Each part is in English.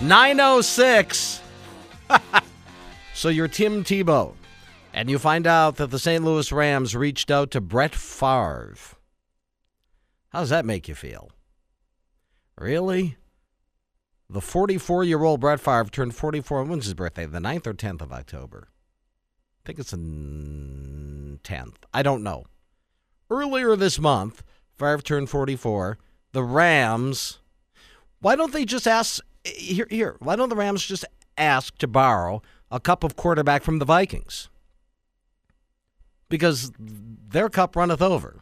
9:06. So you're Tim Tebow, and you find out that the St. Louis Rams reached out to Brett Favre. How does that make you feel? Really? The 44-year-old Brett Favre turned 44. When's his birthday? The 9th or 10th of October? I think it's the 10th. I don't know. Earlier this month, Favre turned 44. The Rams, why don't they just ask, why don't the Rams just ask to borrow a cup of quarterback from the Vikings? Because their cup runneth over.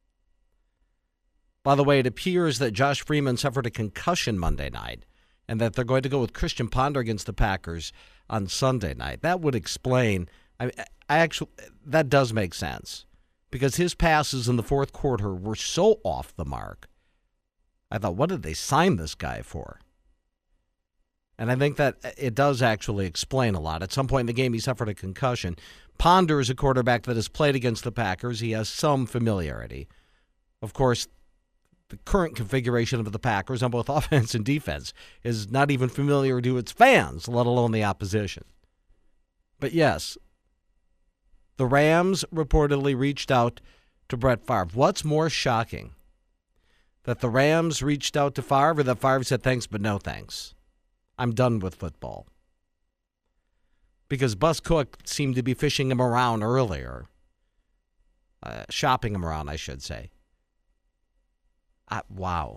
By the way, it appears that Josh Freeman suffered a concussion Monday night and that they're going to go with Christian Ponder against the Packers on Sunday night. That would explain, that does make sense because his passes in the fourth quarter were so off the mark. I thought, what did they sign this guy for? And I think that it does actually explain a lot. At some point in the game, he suffered a concussion. Ponder is a quarterback that has played against the Packers. He has some familiarity. Of course, the current configuration of the Packers on both offense and defense is not even familiar to its fans, let alone the opposition. But yes, the Rams reportedly reached out to Brett Favre. What's more shocking? That the Rams reached out to Favre or that Favre said thanks but no thanks? I'm done with football. Because Bus Cook seemed to be fishing him around earlier. Shopping him around, I should say. Wow.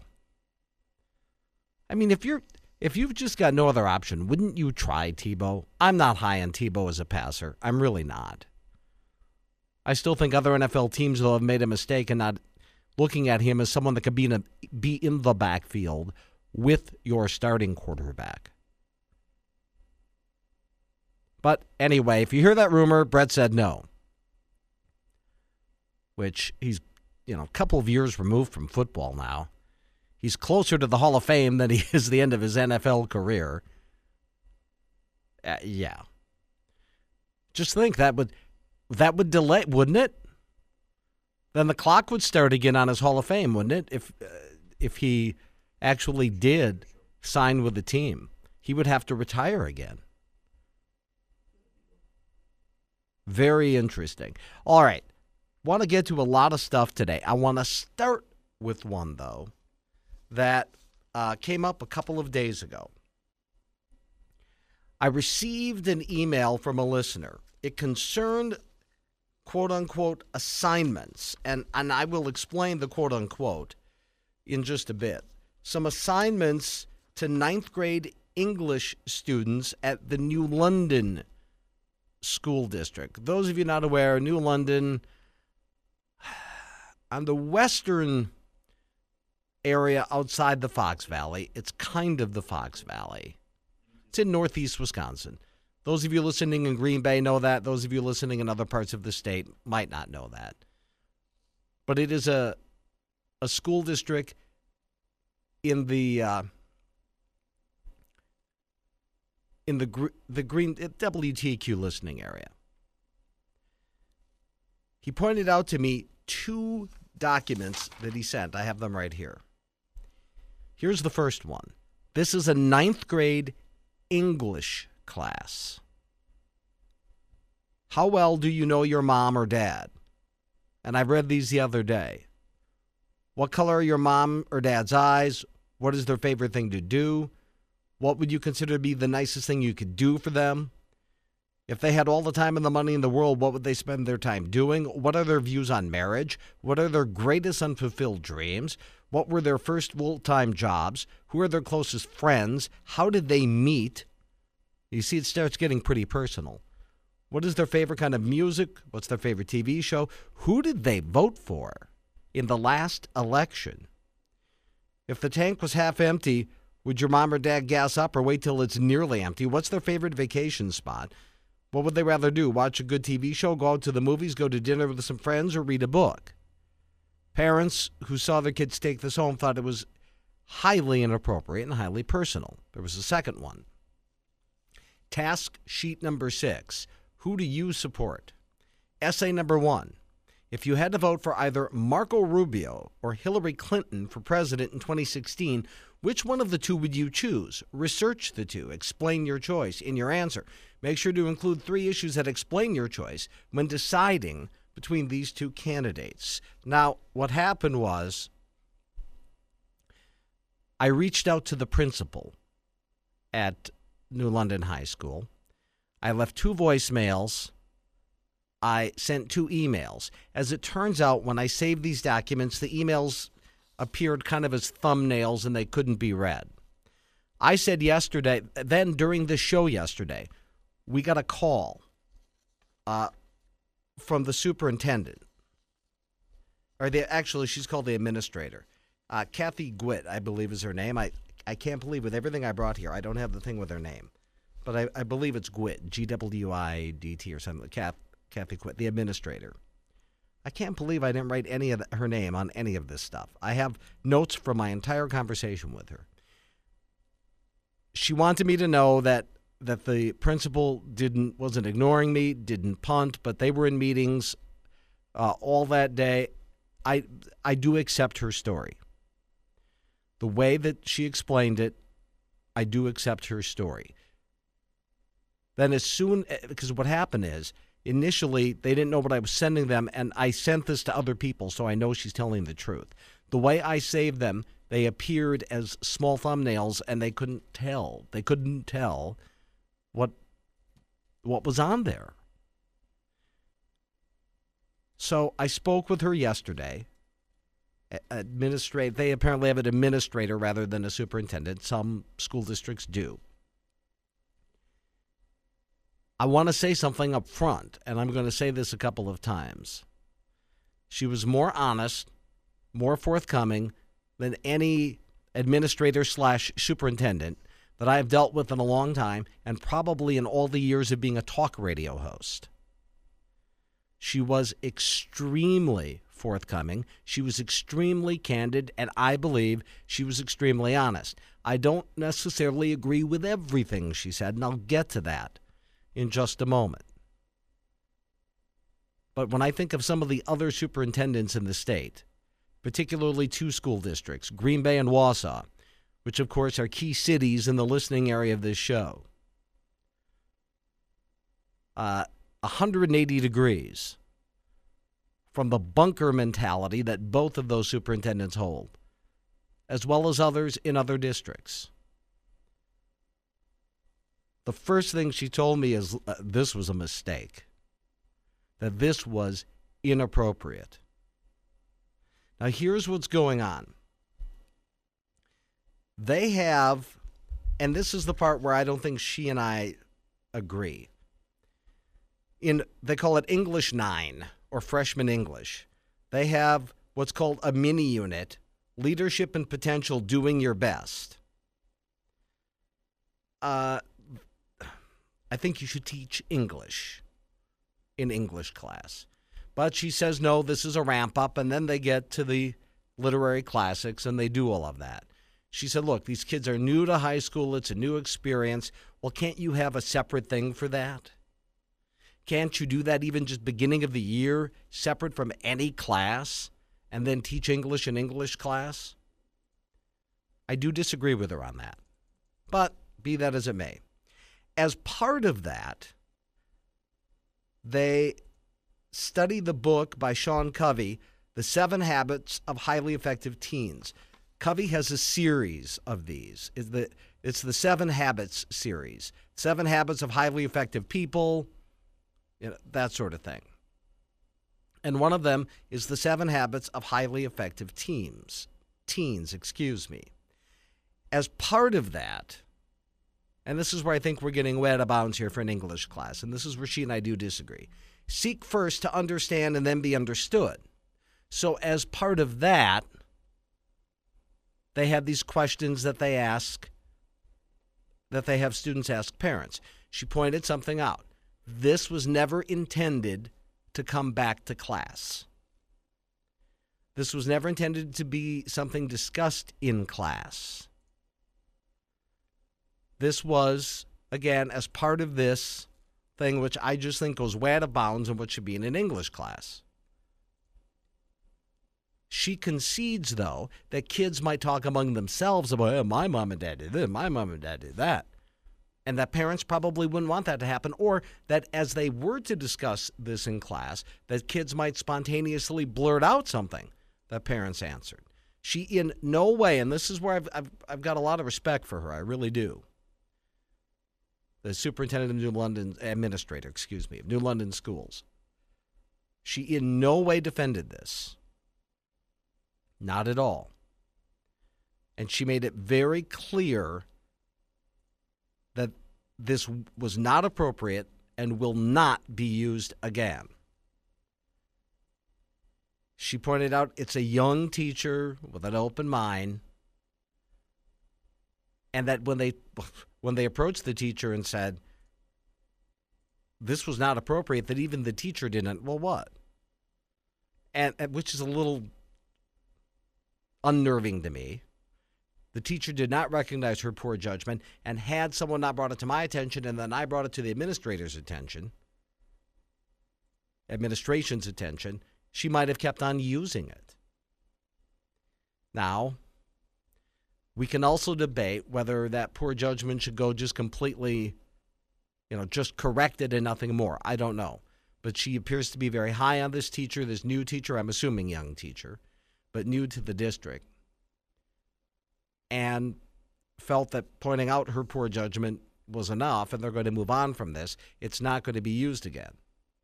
I mean, if you've just got no other option, wouldn't you try Tebow? I'm not high on Tebow as a passer. I'm really not. I still think other NFL teams, though, have made a mistake in not looking at him as someone that could be in the backfield with your starting quarterback. But anyway, if you hear that rumor, Brett said no. Which he's, a couple of years removed from football now. He's closer to the Hall of Fame than he is the end of his NFL career. Yeah. Just think that would delay, wouldn't it? Then the clock would start again on his Hall of Fame, wouldn't it? If he actually did sign with the team, he would have to retire again. Very interesting. All right. Want to get to a lot of stuff today. I want to start with one, though, that came up a couple of days ago. I received an email from a listener. It concerned, quote-unquote, assignments, and I will explain the quote-unquote in just a bit. Some assignments to ninth grade English students at the New London School District. Those of you not aware, New London, on the western area outside the Fox Valley, it's kind of the Fox Valley. It's in northeast Wisconsin. Those of you listening in Green Bay know that. Those of you listening in other parts of the state might not know that. But it is a school district in the green WTQ listening area. He pointed out to me two documents that he sent. I have them right here. Here's the first one. This is a ninth grade English class. How well do you know your mom or dad? And I read these the other day. What color are your mom or dad's eyes? What is their favorite thing to do? What would you consider to be the nicest thing you could do for them? If they had all the time and the money in the world, what would they spend their time doing? What are their views on marriage? What are their greatest unfulfilled dreams? What were their first full-time jobs? Who are their closest friends? How did they meet? You see, it starts getting pretty personal. What is their favorite kind of music? What's their favorite TV show? Who did they vote for in the last election? If the tank was half empty, would your mom or dad gas up or wait till it's nearly empty? What's their favorite vacation spot? What would they rather do? Watch a good TV show, go out to the movies, go to dinner with some friends, or read a book? Parents who saw their kids take this home thought it was highly inappropriate and highly personal. There was a second one. Task sheet number 6. Who do you support? Essay number 1. If you had to vote for either Marco Rubio or Hillary Clinton for president in 2016, Which one of the two would you choose? Research the two. Explain your choice in your answer. Make sure to include 3 issues that explain your choice when deciding between these 2 candidates. Now, what happened was I reached out to the principal at New London High School. I left 2 voicemails. I sent 2 emails. As it turns out, when I saved these documents, the emails appeared kind of as thumbnails and they couldn't be read. I said yesterday, then during the show yesterday, we got a call from the superintendent. Actually, she's called the administrator. Kathy Gwitt, I believe is her name. I can't believe with everything I brought here, I don't have the thing with her name. But I believe it's Gwitt, Gwiddt or something. Kathy Gwitt, the administrator. I can't believe I didn't write any of her name on any of this stuff. I have notes from my entire conversation with her. She wanted me to know that the principal wasn't ignoring me, didn't punt, but they were in meetings all that day. I do accept her story. The way that she explained it, I do accept her story. Then because what happened is, initially, they didn't know what I was sending them, and I sent this to other people, so I know she's telling the truth. The way I saved them, they appeared as small thumbnails, and they couldn't tell. They couldn't tell what was on there. So I spoke with her yesterday. They apparently have an administrator rather than a superintendent. Some school districts do. I want to say something up front, and I'm going to say this a couple of times. She was more honest, more forthcoming than any administrator/superintendent that I have dealt with in a long time, and probably in all the years of being a talk radio host. She was extremely forthcoming. She was extremely candid, and I believe she was extremely honest. I don't necessarily agree with everything she said, and I'll get to that in just a moment. But when I think of some of the other superintendents in the state, particularly 2 school districts, Green Bay and Wausau, which of course are key cities in the listening area of this show, 180 degrees from the bunker mentality that both of those superintendents hold, as well as others in other districts. The first thing she told me is this was a mistake, that this was inappropriate. Now, here's what's going on. They have, and this is the part where I don't think she and I agree. They call it English 9 or freshman English. They have what's called a mini unit, Leadership and Potential Doing Your Best. I think you should teach English in English class. But she says, no, this is a ramp up, and then they get to the literary classics, and they do all of that. She said, look, these kids are new to high school. It's a new experience. Well, can't you have a separate thing for that? Can't you do that even just beginning of the year, separate from any class, and then teach English in English class? I do disagree with her on that. But be that as it may. As part of that, they study the book by Sean Covey, The 7 Habits of Highly Effective Teens. Covey has a series of these. It's the 7 Habits series. 7 Habits of Highly Effective People, that sort of thing. And one of them is the 7 Habits of Highly Effective Teens. As part of that, and this is where I think we're getting way out of bounds here for an English class, and this is where she and I do disagree. Seek first to understand and then be understood. So as part of that, they have these questions that they ask, that they have students ask parents. She pointed something out. This was never intended to come back to class. This was never intended to be something discussed in class. This was, again, as part of this thing, which I just think goes way out of bounds and what should be in an English class. She concedes, though, that kids might talk among themselves about, my mom and dad did this, my mom and dad did that. And that parents probably wouldn't want that to happen, or that as they were to discuss this in class, that kids might spontaneously blurt out something that parents answered. She in no way, and this is where I've got a lot of respect for her, I really do. The superintendent of New London, administrator, of New London Schools. She in no way defended this. Not at all. And she made it very clear that this was not appropriate and will not be used again. She pointed out it's a young teacher with an open mind, and that when they approached the teacher and said this was not appropriate, that even the teacher didn't, well, what? And which is a little unnerving to me. The teacher did not recognize her poor judgment, and had someone not brought it to my attention and then I brought it to the administration's attention, she might have kept on using it. Now, we can also debate whether that poor judgment should go just completely, just corrected and nothing more. I don't know. But she appears to be very high on this teacher, this new teacher, I'm assuming young teacher, but new to the district, and felt that pointing out her poor judgment was enough and they're going to move on from this. It's not going to be used again.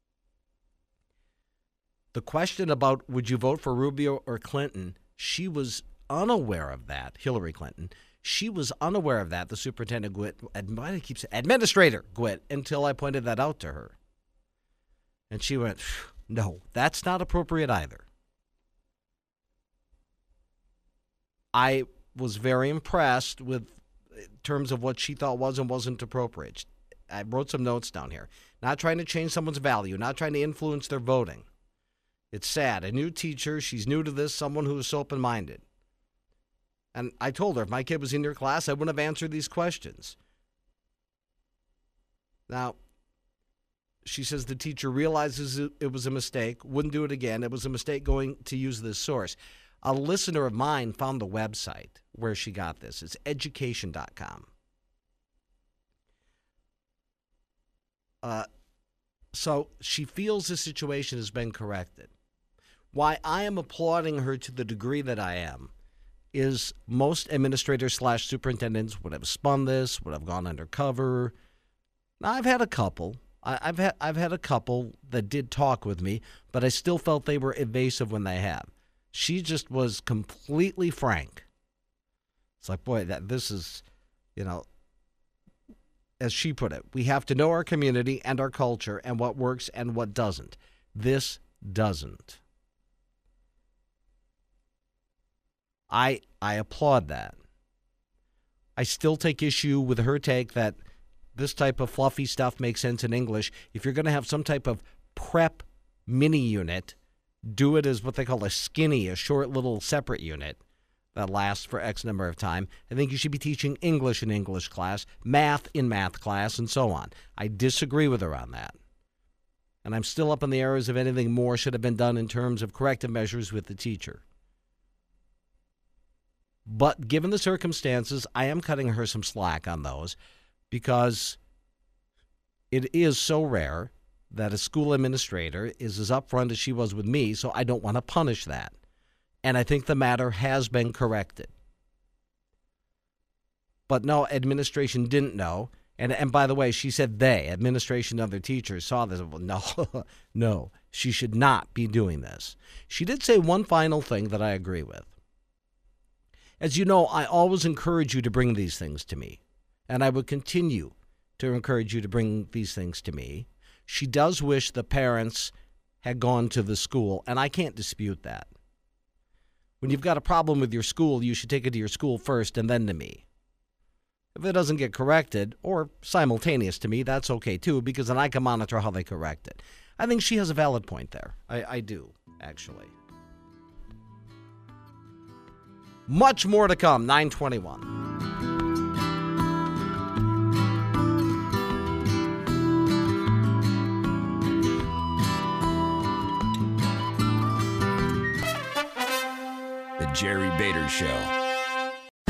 The question about would you vote for Rubio or Clinton, she was unaware of that, Hillary Clinton. She was unaware of that, the superintendent administrator Gwitt, until I pointed that out to her. And she went, no, that's not appropriate either. I was very impressed with terms of what she thought was and wasn't appropriate. I wrote some notes down here. Not trying to change someone's value, not trying to influence their voting. It's sad. A new teacher, she's new to this, someone who is so open-minded. And I told her, if my kid was in your class, I wouldn't have answered these questions. Now, she says the teacher realizes it was a mistake, wouldn't do it again. It was a mistake going to use this source. A listener of mine found the website where she got this. It's education.com. So she feels the situation has been corrected. Why I am applauding her to the degree that I am is most administrators / superintendents would have spun this, would have gone undercover. Now, I've had a couple. I've had a couple that did talk with me, but I still felt they were evasive when they have. She just was completely frank. It's like, boy, this is, as she put it, we have to know our community and our culture and what works and what doesn't. This doesn't. I applaud that. I still take issue with her take that this type of fluffy stuff makes sense in English. If you're going to have some type of prep mini unit, do it as what they call a skinny, a short little separate unit that lasts for X number of time. I think you should be teaching English in English class, math in math class, and so on. I disagree with her on that. And I'm still up in the areas of anything more should have been done in terms of corrective measures with the teacher. But given the circumstances, I am cutting her some slack on those because it is so rare that a school administrator is as upfront as she was with me, so I don't want to punish that. And I think the matter has been corrected. But no, administration didn't know. And by the way, she said they, administration and other teachers, saw this. Well, no, she should not be doing this. She did say one final thing that I agree with. As you know, I always encourage you to bring these things to me, and I would continue to encourage you to bring these things to me. She does wish the parents had gone to the school, and I can't dispute that. When you've got a problem with your school, you should take it to your school first and then to me. If it doesn't get corrected, or simultaneous to me, that's okay too, because then I can monitor how they correct it. I think she has a valid point there. I do, actually. Much more to come, 9:21. The Jerry Bader Show.